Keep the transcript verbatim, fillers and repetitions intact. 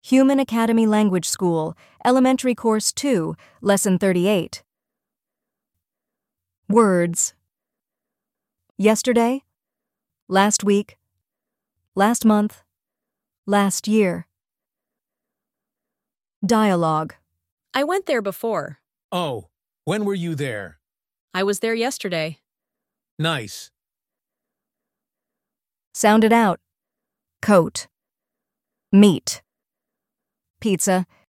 Human Academy Language School, Elementary Course two, Lesson thirty-eight. Words. Yesterday, last week, last month, last year. Dialogue. I went there before. Oh, when were you there? I was there yesterday. Nice. Sound it out. Coat. Meat. Pizza.